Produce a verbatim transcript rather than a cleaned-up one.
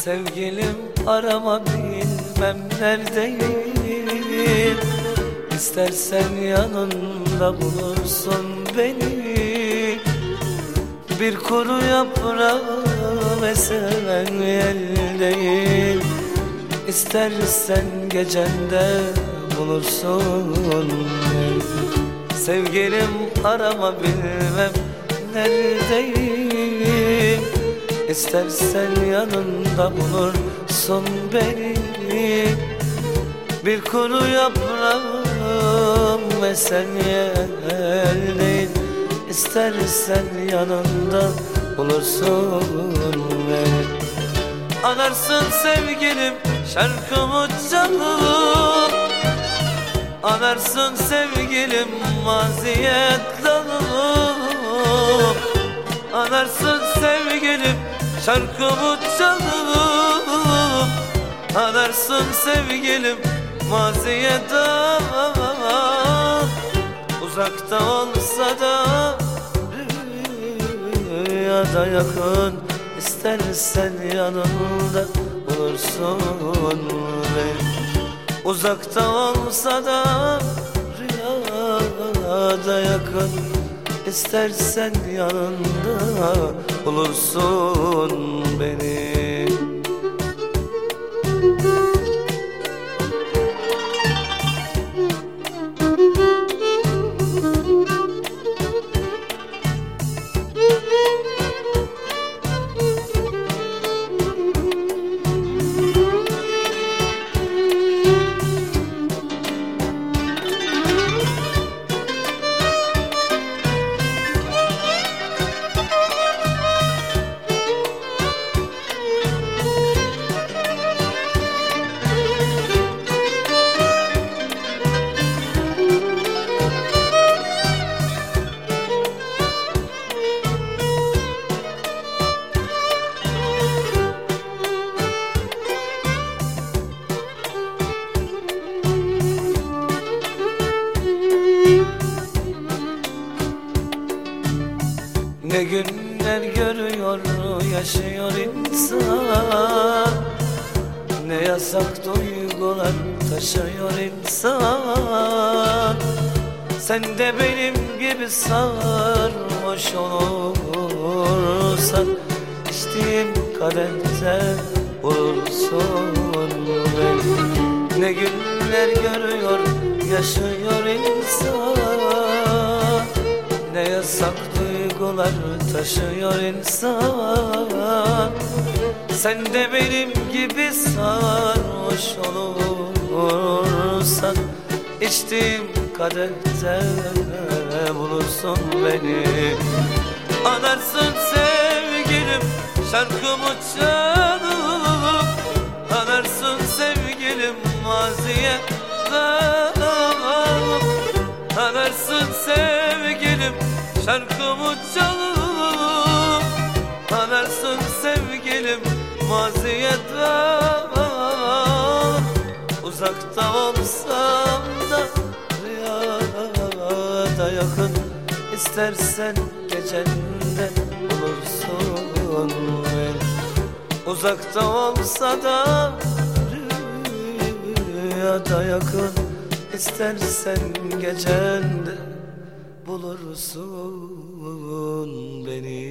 Sevgilim arama bilmem neredeyim. İstersen yanında bulursun beni. Bir kuru yaprağım esemen yeldeyim. İstersen gecende bulursun beni. Sevgilim arama bilmem neredeyim. İstersen yanında bulursun beni. Bir kuru yaprağım esen yeldeyim. İstersen yanında bulursun beni. Anarsın sevgilim şarkımı çalıp, anarsın sevgilim maziye dalıp, anarsın sevgilim şarkımı çalıp, anarsın sevgilim maziye dalıp. Uzakta olsa da rüyada yakın, İstersen yanımda bulursun beni. Uzakta olsa da rüyada yakın, İstersen yanımda bulursun beni. Ne günler görüyor, yaşıyor insan. Ne yasak duygular taşıyor insan. Sen de benim gibi sarhoş olursan, içtiğim kadehte vurursun beni. Ne günler görüyor, yaşıyor insan. Ne yasak duygular taşıyor insan. Sen de benim gibi sarhoş olursan, içtiğim kadehte bulursun beni. Anarsın sevgilim şarkımı çalıp, anarsın sevgilim maziye dalıp, anarsın sevgilim şarkımı çalıp, anarsın sevgilim maziye dalıp. Uzakta olsam da rüyada yakın, İstersen gecende bulursun beni. Uzakta olsa da rüyada yakın, İstersen gecende bulursun beni.